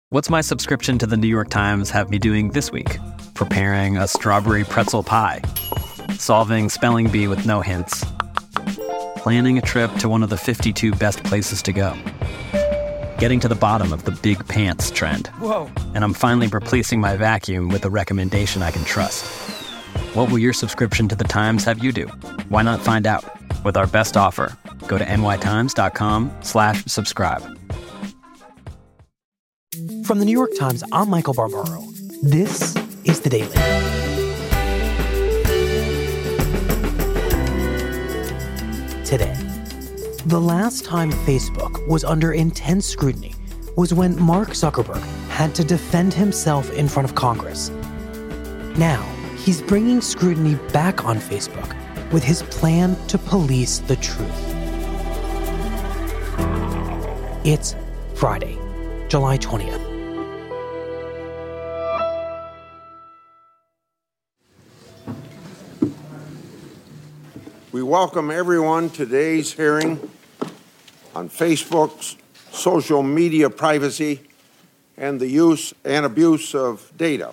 What's my subscription to the New York Times have me doing this week? Preparing a strawberry pretzel pie. Solving spelling bee with no hints. Planning a trip to one of the 52 best places to go. Getting to the bottom of the big pants trend. Whoa. And I'm finally replacing my vacuum with a recommendation I can trust. What will your subscription to the Times have you do? Why not find out? With our best offer, go to nytimes.com/subscribe. From the New York Times, I'm Michael Barbaro. This is The Daily. Today, the last time Facebook was under intense scrutiny was when Mark Zuckerberg had to defend himself in front of Congress. Now, he's bringing scrutiny back on Facebook with his plan to police the truth. It's Friday, July 20th. We welcome everyone to today's hearing on Facebook's social media privacy and the use and abuse of data.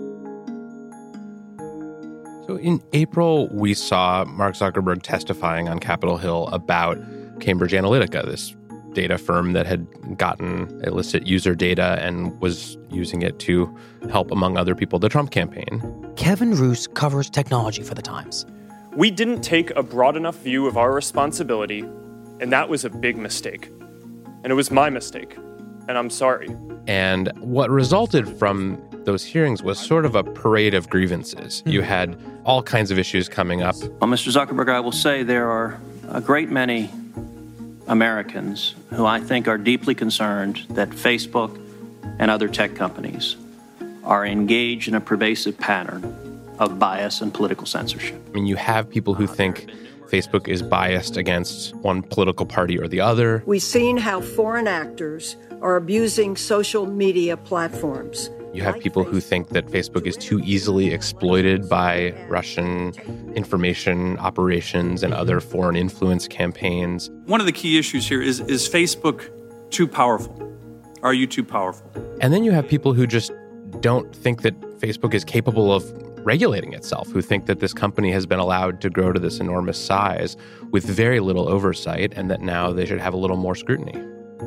So in April, we saw Mark Zuckerberg testifying on Capitol Hill about Cambridge Analytica, this data firm that had gotten illicit user data and was using it to help, among other people, the Trump campaign. Kevin Roose covers technology for The Times. We didn't take a broad enough view of our responsibility, and that was a big mistake. And it was my mistake, and I'm sorry. And what resulted from those hearings was sort of a parade of grievances. You had all kinds of issues coming up. Well, Mr. Zuckerberg, I will say there are a great many Americans who I think are deeply concerned that Facebook and other tech companies are engaged in a pervasive pattern of bias and political censorship. I mean, you have people who think Facebook is biased against one political party or the other. We've seen how foreign actors are abusing social media platforms. You have people who think that Facebook is too easily exploited by Russian information operations and other foreign influence campaigns. One of the key issues here is Facebook too powerful? Are you too powerful? And then you have people who just don't think that Facebook is capable of regulating itself, who think that this company has been allowed to grow to this enormous size with very little oversight and that now they should have a little more scrutiny.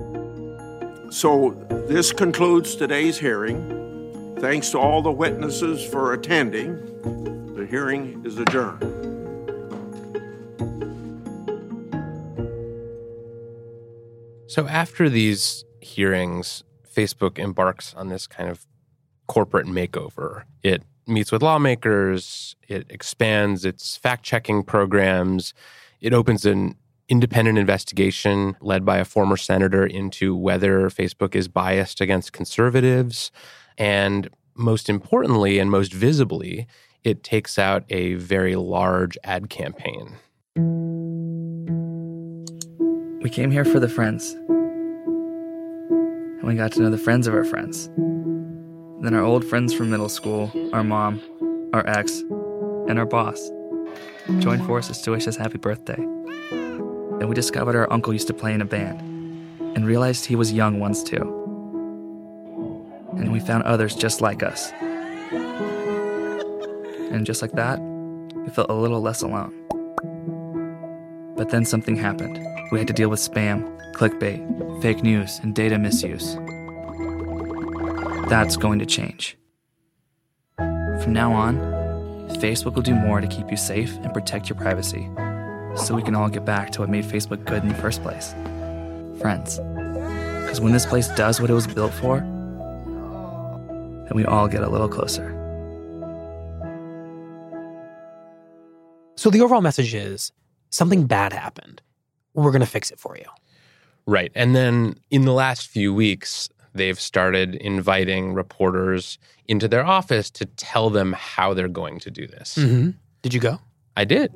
So this concludes today's hearing. Thanks to all the witnesses for attending. The hearing is adjourned. So after these hearings, Facebook embarks on this kind of corporate makeover. It meets with lawmakers, it expands its fact-checking programs, it opens an independent investigation led by a former senator into whether Facebook is biased against conservatives. And most importantly and most visibly, it takes out a very large ad campaign. We came here for the friends. And we got to know the friends of our friends. Then our old friends from middle school, our mom, our ex, and our boss joined forces to wish us happy birthday. And we discovered our uncle used to play in a band and realized he was young once too. And we found others just like us. And just like that, we felt a little less alone. But then something happened. We had to deal with spam, clickbait, fake news, and data misuse. That's going to change. From now on, Facebook will do more to keep you safe and protect your privacy, so we can all get back to what made Facebook good in the first place. Friends. Because when this place does what it was built for, then we all get a little closer. So the overall message is, something bad happened. We're going to fix it for you. Right. And then in the last few weeks, they've started inviting reporters into their office to tell them how they're going to do this. Mm-hmm. Did you go? I did.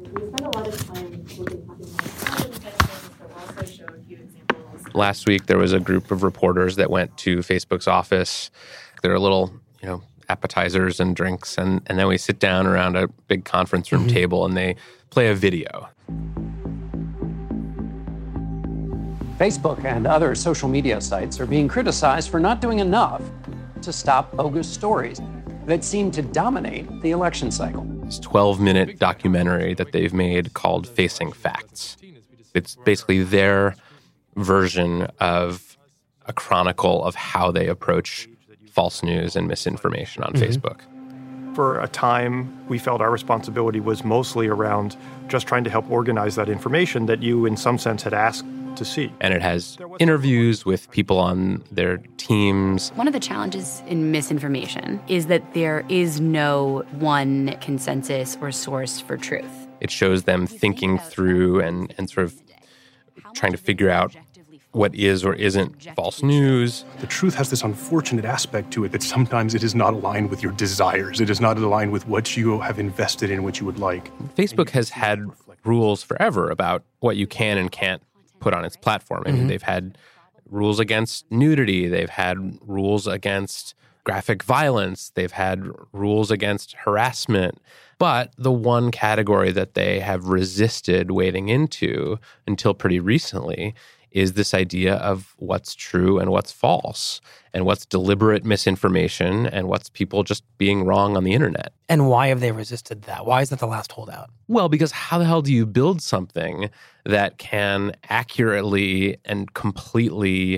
Last week, there was a group of reporters that went to Facebook's office. There are little, appetizers and drinks, and then we sit down around a big conference room table, and they play a video. Facebook and other social media sites are being criticized for not doing enough to stop bogus stories that seem to dominate the election cycle. This 12-minute documentary that they've made called Facing Facts. It's basically their version of a chronicle of how they approach false news and misinformation on Facebook. For a time, we felt our responsibility was mostly around just trying to help organize that information that you, in some sense, had asked to see. And it has interviews with people on their teams. One of the challenges in misinformation is that there is no one consensus or source for truth. It shows them thinking through and sort of trying to figure out what is or isn't false news. The truth has this unfortunate aspect to it that sometimes it is not aligned with your desires. It is not aligned with what you have invested in, what you would like. Facebook has had rules forever about what you can and can't put on its platform. I mean, they've had rules against nudity. They've had rules against graphic violence. They've had rules against harassment. But the one category that they have resisted wading into until pretty recently is this idea of what's true and what's false, and what's deliberate misinformation and what's people just being wrong on the internet. And why have they resisted that? Why is that the last holdout? Well, because how the hell do you build something that can accurately and completely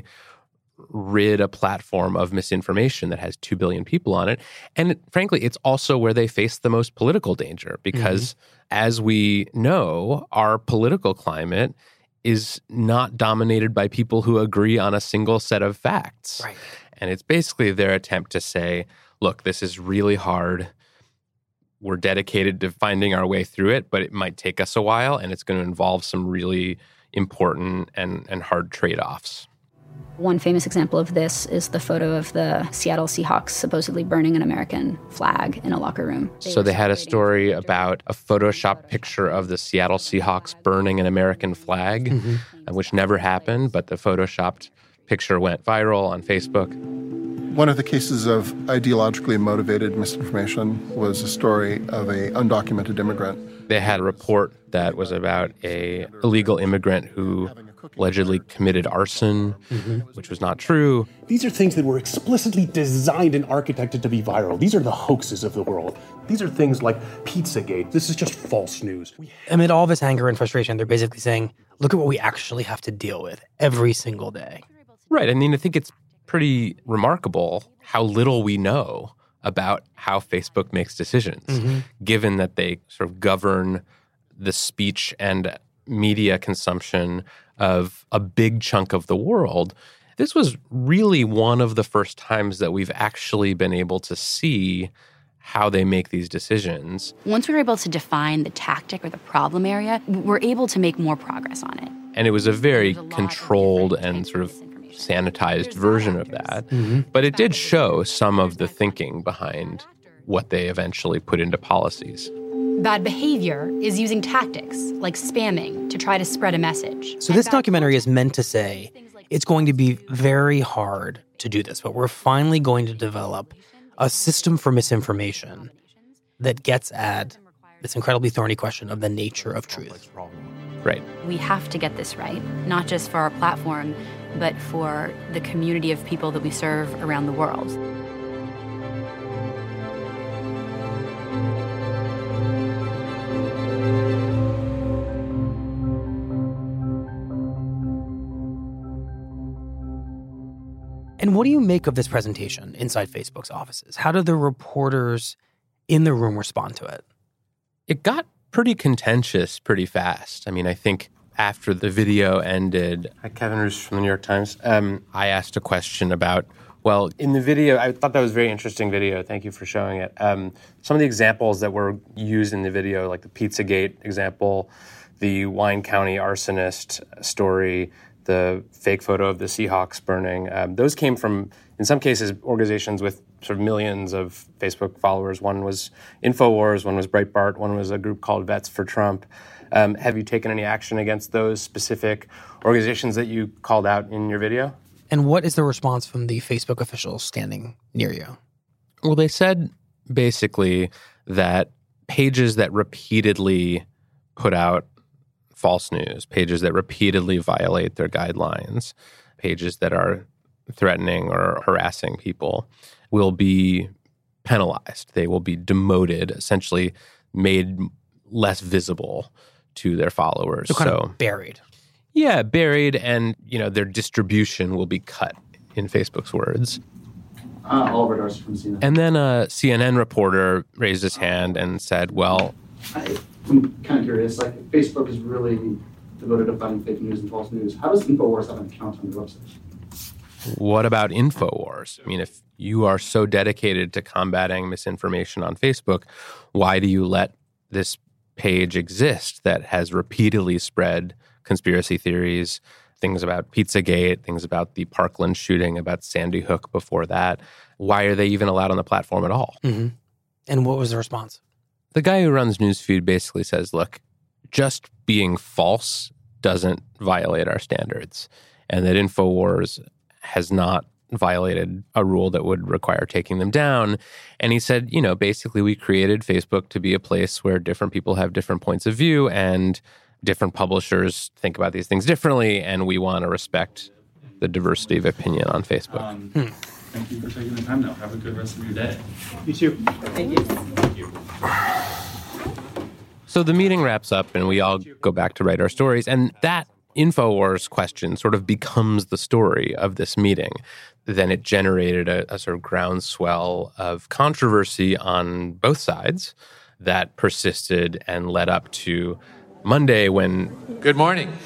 rid a platform of misinformation that has 2 billion people on it? And frankly, it's also where they face the most political danger because, as we know, our political climate is not dominated by people who agree on a single set of facts. Right. And it's basically their attempt to say, look, this is really hard. We're dedicated to finding our way through it, but it might take us a while, and it's going to involve some really important and hard trade-offs. One famous example of this is the photo of the Seattle Seahawks supposedly burning an American flag in a locker room. So they had a story about a Photoshop picture of the Seattle Seahawks burning an American flag, which never happened, but the Photoshopped picture went viral on Facebook. One of the cases of ideologically motivated misinformation was a story of an undocumented immigrant. They had a report that was about an illegal immigrant who allegedly committed arson, which was not true. These are things that were explicitly designed and architected to be viral. These are the hoaxes of the world. These are things like Pizzagate. This is just false news. Amid all this anger and frustration, they're basically saying, look at what we actually have to deal with every single day. Right. I mean, I think it's pretty remarkable how little we know about how Facebook makes decisions, given that they sort of govern the speech and media consumption of a big chunk of the world. This was really one of the first times that we've actually been able to see how they make these decisions. Once we were able to define the tactic or the problem area, we're able to make more progress on it. And it was a very controlled and sort of sanitized version of that. But it did show some of the thinking behind what they eventually put into policies. Bad behavior is using tactics like spamming to try to spread a message. So this documentary is meant to say it's going to be very hard to do this, but we're finally going to develop a system for misinformation that gets at this incredibly thorny question of the nature of truth. Right. We have to get this right, not just for our platform, but for the community of people that we serve around the world. And what do you make of this presentation inside Facebook's offices? How do the reporters in the room respond to it? It got pretty contentious pretty fast. I mean, I think after the video ended, Kevin Roos from the New York Times, I asked a question about, well, in the video, I thought that was a very interesting video. Thank you for showing it. Some of the examples that were used in the video, like the Pizzagate example, the Wine County arsonist story, the fake photo of the Seahawks burning, those came from, in some cases, organizations with sort of millions of Facebook followers. One was InfoWars, one was Breitbart, one was a group called Vets for Trump. Have you taken any action against those specific organizations that you called out in your video? And what is the response from the Facebook officials standing near you? Well, they said basically that pages that repeatedly put out false news, pages that repeatedly violate their guidelines, pages that are threatening or harassing people will be penalized. They will be demoted, essentially made less visible to their followers. So kind of buried. Yeah, buried, and their distribution will be cut, in Facebook's words. Oliver Darcy from CNN. And then a CNN reporter raised his hand and said, well, I'm kind of curious, Facebook is really devoted to fighting fake news and false news. How does InfoWars have an account on their website? What about InfoWars? I mean, if you are so dedicated to combating misinformation on Facebook, why do you let this page exist that has repeatedly spread conspiracy theories, things about Pizzagate, things about the Parkland shooting, about Sandy Hook before that? Why are they even allowed on the platform at all? Mm-hmm. And what was the response? The guy who runs Newsfeed basically says, look, just being false doesn't violate our standards, and that InfoWars has not violated a rule that would require taking them down. And he said, basically we created Facebook to be a place where different people have different points of view and different publishers think about these things differently, and we want to respect the diversity of opinion on Facebook. Thank you for taking the time now. Have a good rest of your day. You too. Thank you. Thank you. So the meeting wraps up and we all go back to write our stories. And that InfoWars question sort of becomes the story of this meeting. Then it generated a sort of groundswell of controversy on both sides that persisted and led up to Monday when... Good morning.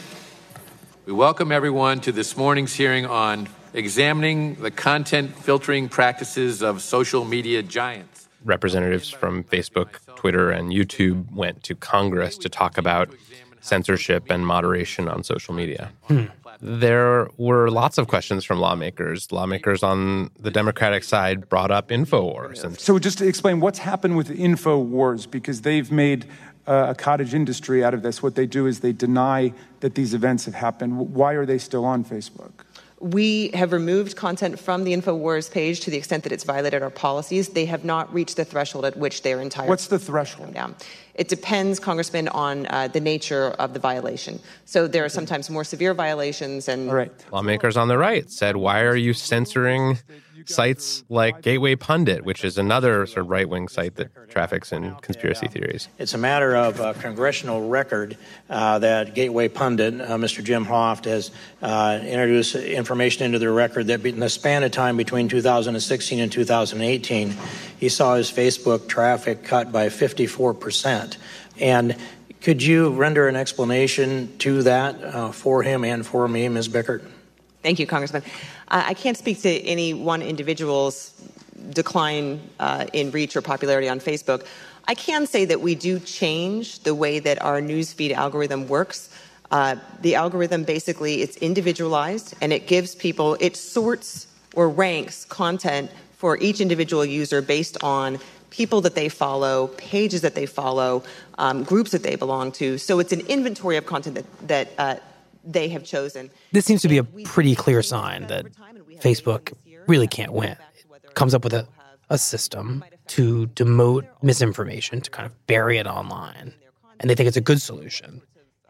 We welcome everyone to this morning's hearing on examining the content filtering practices of social media giants. Representatives from Facebook, Twitter, and YouTube went to Congress to talk about censorship and moderation on social media. There were lots of questions from lawmakers. Lawmakers on the Democratic side brought up InfoWars. So just to explain what's happened with InfoWars, because they've made a cottage industry out of this. What they do is they deny that these events have happened. Why are they still on Facebook? We have removed content from the InfoWars page to the extent that it's violated our policies. They have not reached the threshold at which their entire... What's the threshold? Down. It depends, Congressman, on the nature of the violation. So there are sometimes more severe violations and... All right. Lawmakers on the right said, why are you censoring sites like Gateway Pundit, which is another sort of right-wing site that traffics in conspiracy theories? It's a matter of congressional record that Gateway Pundit, Mr. Jim Hoft, has introduced information into the record that in the span of time between 2016 and 2018, he saw his Facebook traffic cut by 54%. And could you render an explanation to that for him and for me, Ms. Bickert? Thank you, Congressman. I can't speak to any one individual's decline in reach or popularity on Facebook. I can say that we do change the way that our newsfeed algorithm works. The algorithm basically, it's individualized and it gives people, it sorts or ranks content for each individual user based on people that they follow, pages that they follow, groups that they belong to. So it's an inventory of content that they have chosen. This seems to be a pretty clear sign that Facebook really can't win. It comes up with a system to demote misinformation, to kind of bury it online. And they think it's a good solution.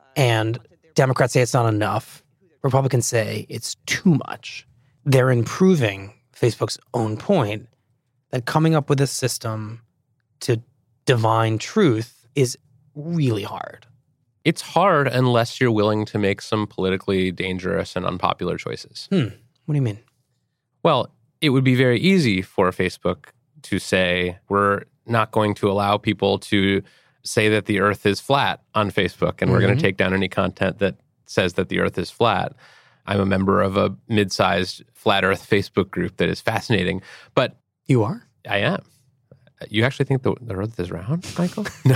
And Democrats say it's not enough. Republicans say it's too much. They're improving Facebook's own point that coming up with a system to divine truth is really hard. It's hard unless you're willing to make some politically dangerous and unpopular choices. What do you mean? Well, it would be very easy for Facebook to say, we're not going to allow people to say that the earth is flat on Facebook, and we're going to take down any content that says that the earth is flat. I'm a member of a mid-sized flat earth Facebook group that is fascinating. But you are? I am. You actually think the earth is round, Michael? No.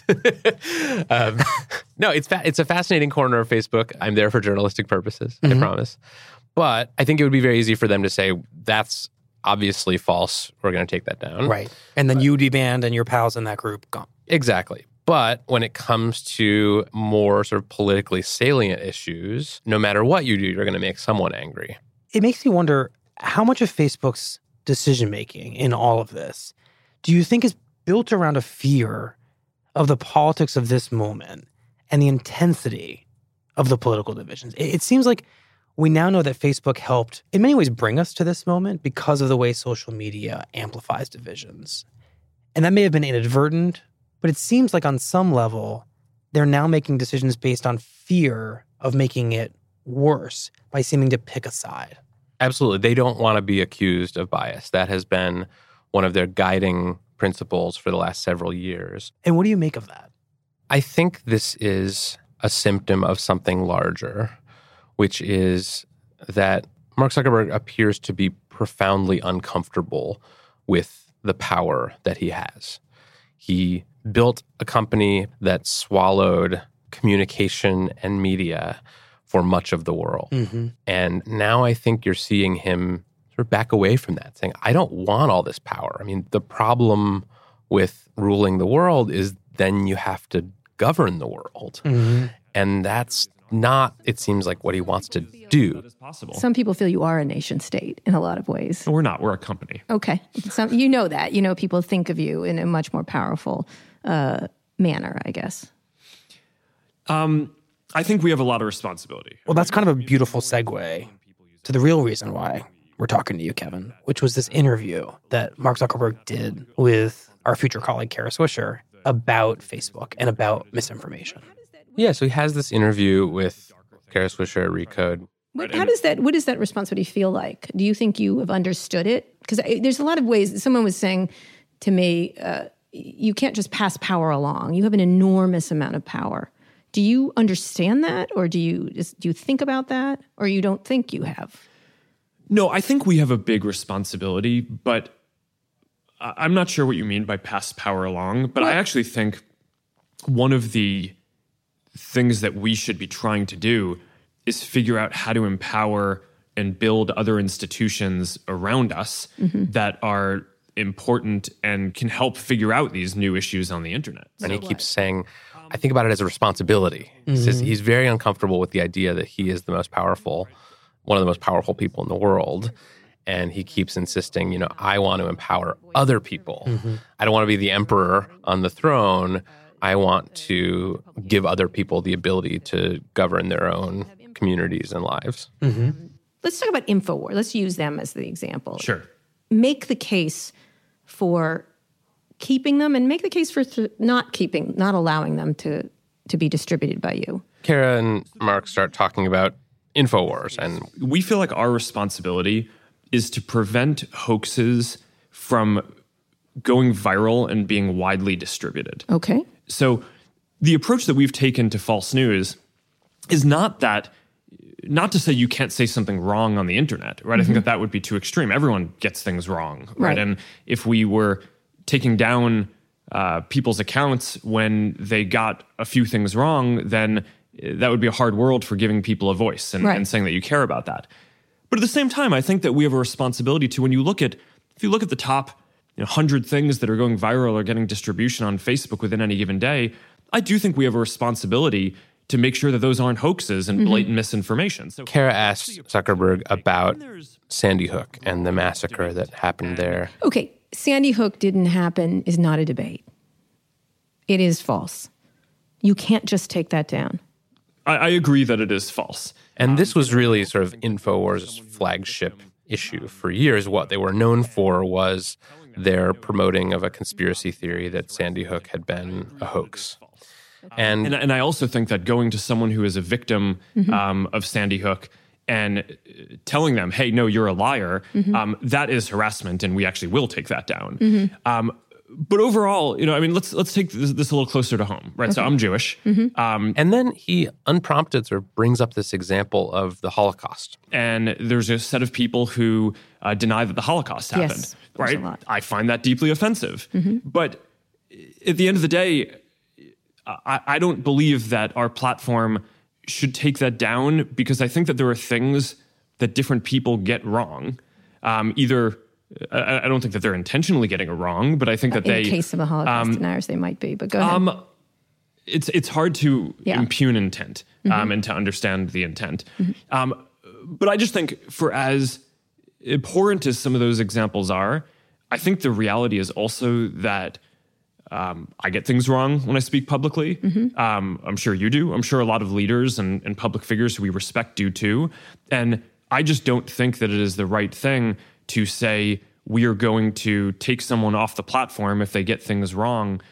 No, it's a fascinating corner of Facebook. I'm there for journalistic purposes, I promise. But I think it would be very easy for them to say, that's obviously false. We're going to take that down. Right. And then you would be banned and your pals in that group gone. Exactly. But when it comes to more sort of politically salient issues, no matter what you do, you're going to make someone angry. It makes me wonder how much of Facebook's decision-making in all of this do you think is built around a fear of the politics of this moment and the intensity of the political divisions. It seems like we now know that Facebook helped, in many ways, bring us to this moment because of the way social media amplifies divisions. And that may have been inadvertent, but it seems like on some level, they're now making decisions based on fear of making it worse by seeming to pick a side. Absolutely. They don't want to be accused of bias. That has been one of their guiding principles for the last several years. And what do you make of that? I think this is a symptom of something larger, which is that Mark Zuckerberg appears to be profoundly uncomfortable with the power that he has. He built a company that swallowed communication and media for much of the world. Mm-hmm. And now I think you're seeing him sort of back away from that, saying, I don't want all this power. I mean, the problem with ruling the world is then you have to govern the world. Mm-hmm. And that's not, it seems like, what he wants to do. Some people feel you are a nation state in a lot of ways. We're not. We're a company. Okay. You know that. You know, people think of you in a much more powerful manner, I guess. I think we have a lot of responsibility. Well, that's kind of a beautiful segue to the real reason why we're talking to you, Kevin, which was this interview that Mark Zuckerberg did with our future colleague, Kara Swisher, about Facebook and about misinformation. Yeah, so he has this interview with Kara Swisher at Recode. What does that responsibility feel like? Do you think you have understood it? Because there's a lot of ways. Someone was saying to me, you can't just pass power along. You have an enormous amount of power. Do you understand that, or do you think about that, or you don't think you have? No, I think we have a big responsibility, but I'm not sure what you mean by pass power along. But I actually think one of the things that we should be trying to do is figure out how to empower and build other institutions around us that are important and can help figure out these new issues on the internet. And he keeps saying, I think about it as a responsibility. He says he's very uncomfortable with the idea that he is the most powerful, one of the most powerful people in the world. And he keeps insisting, I want to empower other people. I don't want to be the emperor on the throne. I want to give other people the ability to govern their own communities and lives. Let's talk about InfoWars. Let's use them as the example. Sure. Make the case for keeping them and make the case for not allowing them to be distributed by you. Kara and Mark start talking about InfoWars. And we feel like our responsibility is to prevent hoaxes from going viral and being widely distributed. Okay. So the approach that we've taken to false news is not to say you can't say something wrong on the internet, right? I think that would be too extreme. Everyone gets things wrong, right? And if we were taking down people's accounts when they got a few things wrong, then that would be a hard world for giving people a voice and saying that you care about that. But at the same time, I think that we have a responsibility to, if you look at the top 100 things that are going viral or getting distribution on Facebook within any given day, I do think we have a responsibility to make sure that those aren't hoaxes and blatant misinformation. So Kara asked Zuckerberg about Sandy Hook and the massacre that happened there. Okay, Sandy Hook didn't happen is not a debate. It is false. You can't just take that down. I agree that it is false. And this was really sort of InfoWars' flagship issue for years. What they were known for was their promoting of a conspiracy theory that Sandy Hook had been a hoax. And I also think that going to someone who is a victim of Sandy Hook and telling them, hey, no, you're a liar, that is harassment, and we actually will take that down. But overall, let's take this a little closer to home, right? Okay. So I'm Jewish. And then he unprompted sort of brings up this example of the Holocaust. And there's a set of people who deny that the Holocaust happened, right? I find that deeply offensive. But at the end of the day, I don't believe that our platform should take that down, because I think that there are things that different people get wrong. I don't think that they're intentionally getting it wrong, but I think that in the case of the Holocaust deniers, they might be. But go ahead. It's hard to impugn intent and to understand the intent. But I just think, for as abhorrent as some of those examples are, I think the reality is also that I get things wrong when I speak publicly. I'm sure you do. I'm sure a lot of leaders and public figures who we respect do too. And I just don't think that it is the right thing to say we are going to take someone off the platform if they get things wrong,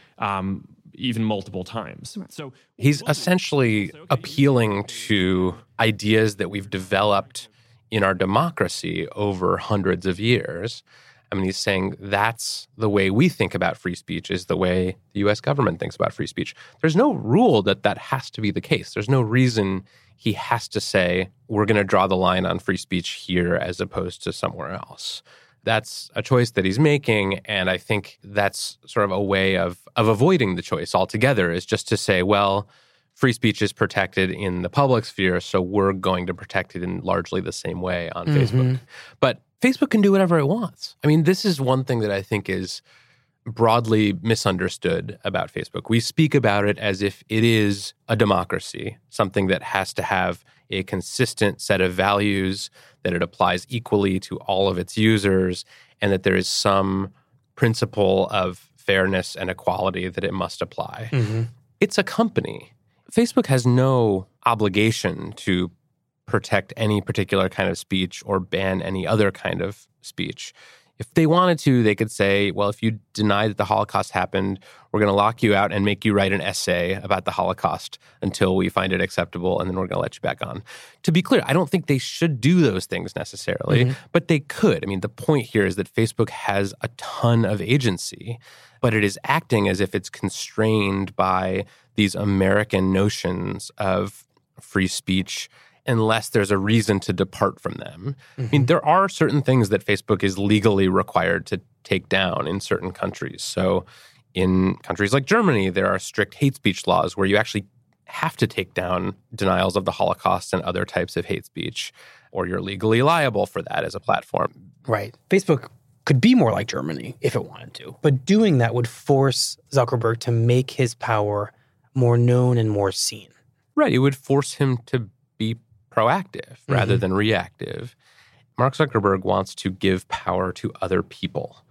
even multiple times. So he's essentially appealing to ideas that we've developed in our democracy over hundreds of years. I mean, he's saying that's the way we think about free speech is the way the U.S. government thinks about free speech. There's no rule that has to be the case. There's no reason he has to say, we're going to draw the line on free speech here as opposed to somewhere else. That's a choice that he's making, and I think that's sort of a way of avoiding the choice altogether, is just to say, well, free speech is protected in the public sphere, so we're going to protect it in largely the same way on Facebook. But Facebook can do whatever it wants. I mean, this is one thing that I think is broadly misunderstood about Facebook. We speak about it as if it is a democracy, something that has to have a consistent set of values, that it applies equally to all of its users, and that there is some principle of fairness and equality that it must apply. It's a company. Facebook has no obligation to protect any particular kind of speech or ban any other kind of speech. If they wanted to, they could say, well, if you deny that the Holocaust happened, we're going to lock you out and make you write an essay about the Holocaust until we find it acceptable, and then we're going to let you back on. To be clear, I don't think they should do those things necessarily, but they could. I mean, the point here is that Facebook has a ton of agency, but it is acting as if it's constrained by these American notions of free speech unless there's a reason to depart from them. I mean, there are certain things that Facebook is legally required to take down in certain countries. So in countries like Germany, there are strict hate speech laws where you actually have to take down denials of the Holocaust and other types of hate speech, or you're legally liable for that as a platform. Right. Facebook could be more like Germany if it wanted to, but doing that would force Zuckerberg to make his power more known and more seen. Right. It would force him to be proactive rather than reactive. Mark Zuckerberg wants to give power to other people,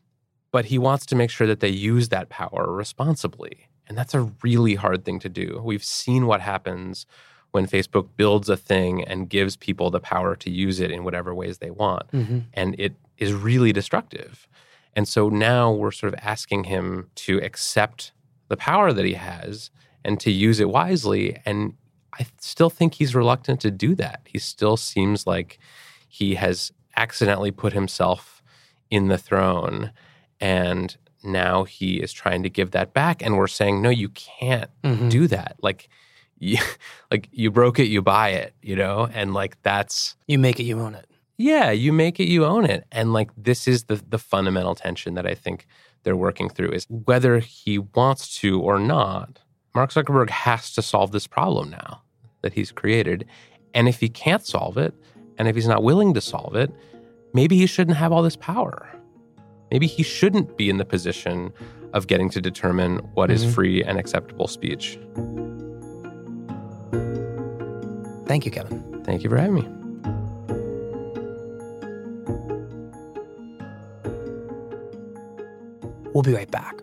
but he wants to make sure that they use that power responsibly. And that's a really hard thing to do. We've seen what happens when Facebook builds a thing and gives people the power to use it in whatever ways they want. And it is really destructive. And so now we're sort of asking him to accept the power that he has and to use it wisely. And I still think he's reluctant to do that. He still seems like he has accidentally put himself in the throne, and now he is trying to give that back. And we're saying, no, you can't do that. Like you broke it, you buy it, you know? And like that's... You make it, you own it. Yeah, you make it, you own it. And like this is the fundamental tension that I think they're working through, is whether he wants to or not, Mark Zuckerberg has to solve this problem now that he's created. And if he can't solve it, and if he's not willing to solve it, maybe he shouldn't have all this power. Maybe he shouldn't be in the position of getting to determine what is free and acceptable speech. Thank you, Kevin. Thank you for having me. We'll be right back.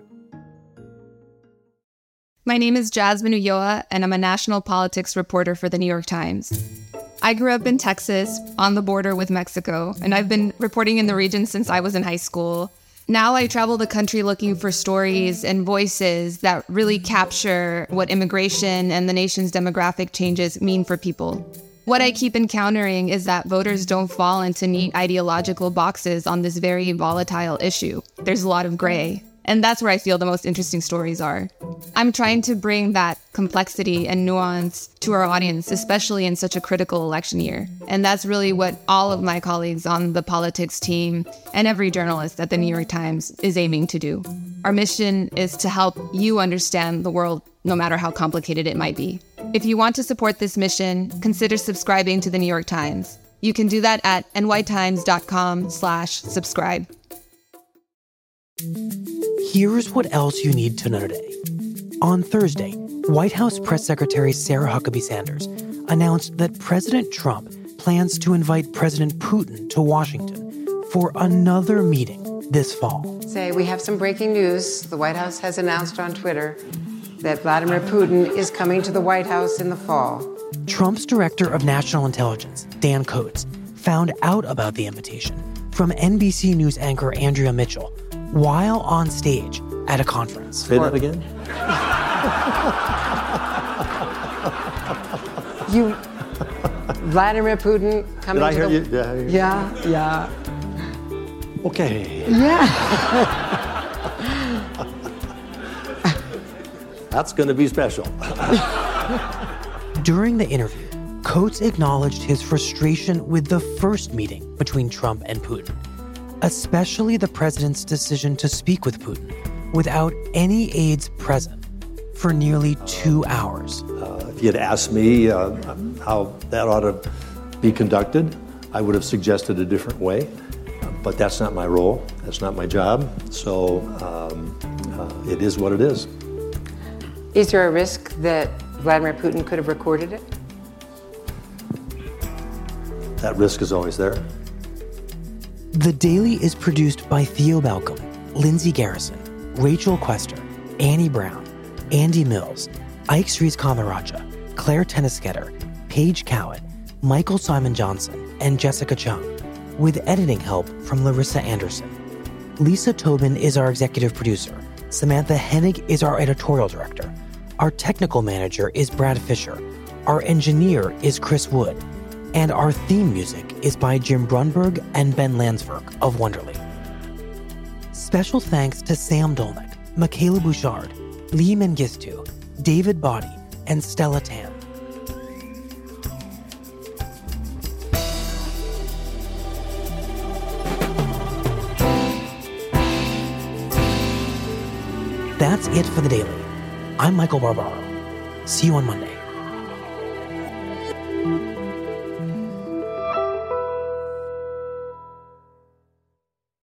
My name is Jasmine Ulloa, and I'm a national politics reporter for The New York Times. I grew up in Texas, on the border with Mexico, and I've been reporting in the region since I was in high school. Now I travel the country looking for stories and voices that really capture what immigration and the nation's demographic changes mean for people. What I keep encountering is that voters don't fall into neat ideological boxes on this very volatile issue. There's a lot of gray. And that's where I feel the most interesting stories are. I'm trying to bring that complexity and nuance to our audience, especially in such a critical election year. And that's really what all of my colleagues on the politics team and every journalist at the New York Times is aiming to do. Our mission is to help you understand the world, no matter how complicated it might be. If you want to support this mission, consider subscribing to the New York Times. You can do that at nytimes.com/subscribe. Here's what else you need to know today. On Thursday, White House Press Secretary Sarah Huckabee Sanders announced that President Trump plans to invite President Putin to Washington for another meeting this fall. Say, we have some breaking news. The White House has announced on Twitter that Vladimir Putin is coming to the White House in the fall. Trump's director of national intelligence, Dan Coats, found out about the invitation from NBC News anchor Andrea Mitchell while on stage at a conference. Say that again? Vladimir Putin coming Did I to hear the... you? Yeah. Okay. Yeah. That's going to be special. During the interview, Coats acknowledged his frustration with the first meeting between Trump and Putin, especially the president's decision to speak with Putin without any aides present for nearly 2 hours. If you had asked me how that ought to be conducted, I would have suggested a different way. But that's not my role. That's not my job. So it is what it is. Is there a risk that Vladimir Putin could have recorded it? That risk is always there. The Daily is produced by Theo Balcom, Lindsay Garrison, Rachel Quester, Annie Brown, Andy Mills, Ike Sriskamarajah, Claire Tennisketter, Paige Cowett, Michael Simon Johnson, and Jessica Chung, with editing help from Larissa Anderson. Lisa Tobin is our executive producer. Samantha Hennig is our editorial director. Our technical manager is Brad Fisher. Our engineer is Chris Wood. And our theme music is by Jim Brunberg and Ben Landsberg of Wonderly. Special thanks to Sam Dolnick, Michaela Bouchard, Lee Mengistu, David Body, and Stella Tan. That's it for The Daily. I'm Michael Barbaro. See you on Monday.